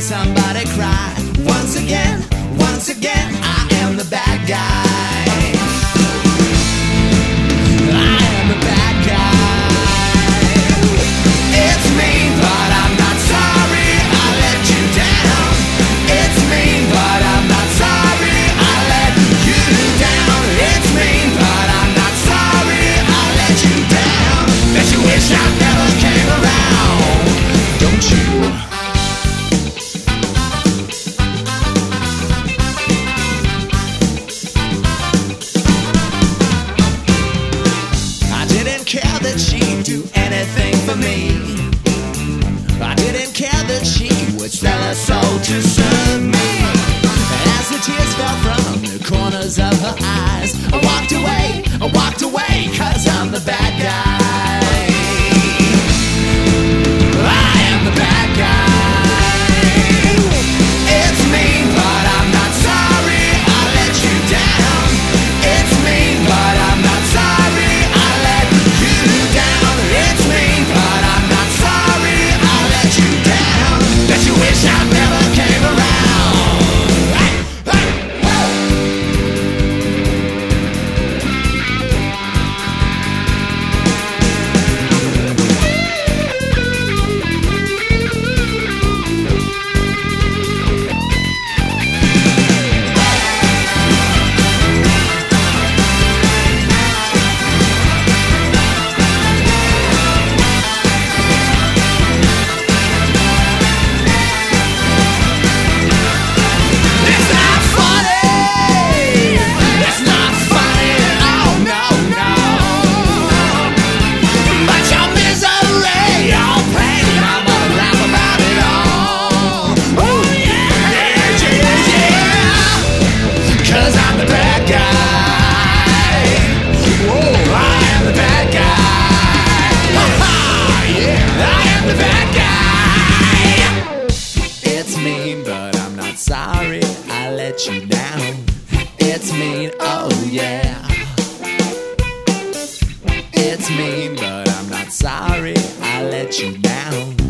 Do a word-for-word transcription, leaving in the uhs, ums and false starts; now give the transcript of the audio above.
somebody cry. Once again, once again, I am the bad guy. I am the bad guy. It's mean, but I'm not sorry I let you down. It's mean, but I'm not sorry I let you down. It's mean, but I'm not sorry I let you down. Bet you wish I never came around, don't you? Care that she'd do anything for me. I didn't care that she would sell her soul to serve me. And as the tears fell from the corners of her eyes, I walked away, I walked away, cause I'm the bad guy. I am the bad guy. It's mean, but I'm not sorry I let you down. It's mean, but I'm not sorry I let you down. It's mean, but I'm not sorry I let you down. Bet you wish I never came around. Hey, hey, sorry I let you down. It's mean, oh yeah. It's mean, but I'm not sorry I let you down.